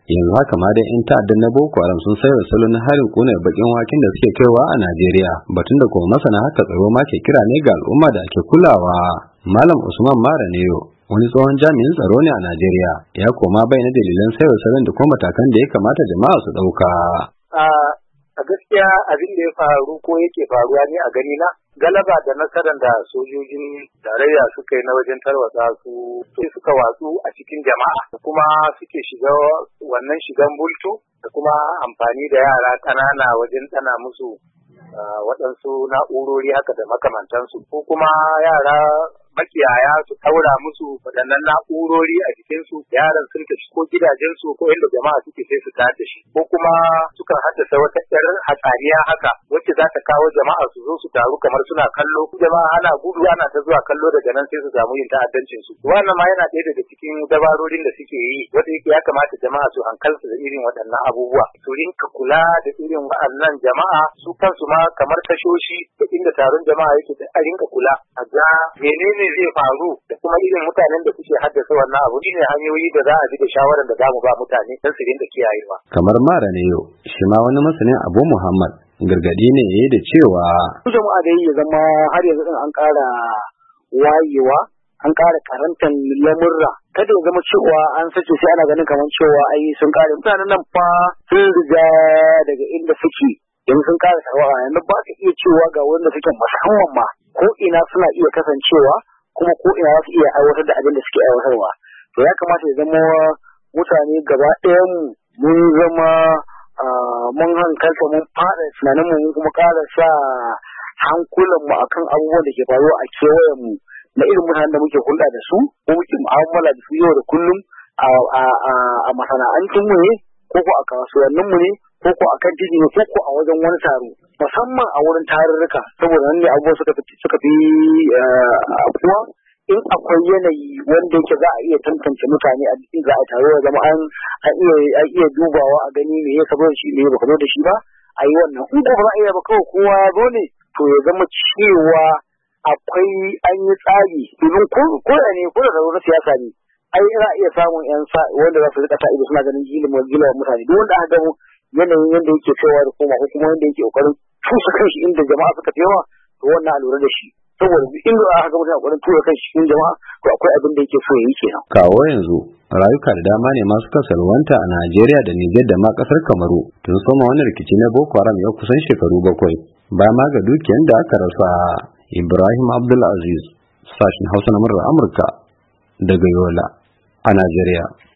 yanzu haka ma dai in ta'addan na Boko Haram sun sayar salon harin kunar bakin waken da suke kaiwa a Najeriya, batun da kuma masana haka tsaro ma ke kira ne ga al'umma da ake kulawa. Malam Usman Maraneyo, wani tsohon jami'in tsaro ne a Najeriya, ya koma bayyana dalilan sayar salon da kuma matakan da ya kamata jama'a su ɗauka. A gaskiya abin da ya faru ko yake faruwa ne a gani na galaba da nasarar da sojojin tarayya suka yi na wajen tarwatsa su suka watsu a cikin jama'a da kuma suke shiga wannan shigan bultu da kuma amfani da yara ƙanana wajen tsana musu waɗansu na'urori haka da makamantansu ko kuma yara makiyaya su taura musu waɗannan na'urori a jikinsu yaran sun tafi ko gidajensu ko inda jama'a suke sai su tada shi ko kuma sukan haddasa wata ƴar hatsaniya haka wacce za ta kawo jama'a su zo su taru kamar suna kallo jama'a ana gudu ana ta zuwa kallo daga nan sai su samu yin ta'addancin su wannan ma yana ɗaya daga cikin dabarorin da suke yi wanda yake ya kamata jama'a su hankalta da irin waɗannan abubuwa su rinka kula da irin waɗannan jama'a su kansu ma kamar tashoshi da inda taron jama'a yake da a rinka kula a ga menene zai faru da kuma irin mutanen da suke haddasa wannan abu shine hanyoyi da za a bi da shawaran da za mu ba mutane don su rinka kiyayewa. Kamar Maraneyo, shi ma wani masanin Abu Muhammad gargadi ne yayi da cewa jama'a da ya zama har yanzu din an ƙara wayewa an ƙara karantar lamurra kada ya zama cewa an sace sai ana ganin kamar cewa ai sun ƙare mutanen nan fa sun riga daga inda suke yanzu sun ƙara tawa yanzu ba su iya cewa ga wanda suke musamman ma ko ina suna iya kasancewa kuma ko ina za su iya aiwatar da abin da suke aiwatarwa to ya kamata ya zama mutane gaba ɗayan mun zama mun hankalta mun fara tunanin mu kuma ƙara sa hankulan mu akan abubuwan da ke faruwa a kewayen mu na irin mutanen da muke hulɗa da su ko muke mu'amala da su yau da kullum a masana'antun mu ne ko a kasuwannin mu ne ko a kan titi ne ko a wajen wani taro musamman a wurin tarurruka saboda nan ne abubuwa suka fi afuwa in akwai yanayi wanda yake za a iya tantance mutane a cikin za a taro ya zama an iya dubawa a gani me ya sabo da shi me ba zo da shi ba a yi wannan in ko ba za a iya ba kawai kowa ya zo ne to ya zama cewa akwai an yi tsari domin ko da ne ko da tsaro na siyasa ne ai za a iya samun yan wanda za su rika ta ido suna ganin gilin mutane duk wanda aka gano yanayin yadda yake kaiwa da koma ko kuma yadda yake kokarin tusa kanshi inda jama'a suka fi yawa to wannan a lura da shi saboda inda aka ga mutum kokarin tura kanshi cikin jama'a to akwai abin da yake so ya yi kenan. Kawo yanzu rayuka da dama ne masu kasarwanta a Najeriya da Nijar da ma kasar Kamaru tun soma wani rikici na Boko Haram ya kusan shekaru 7 ba ma ga dukiyan da aka rasa. Ibrahim Abdulaziz, sashin Hausa na murar Amurka daga Yola a Najeriya.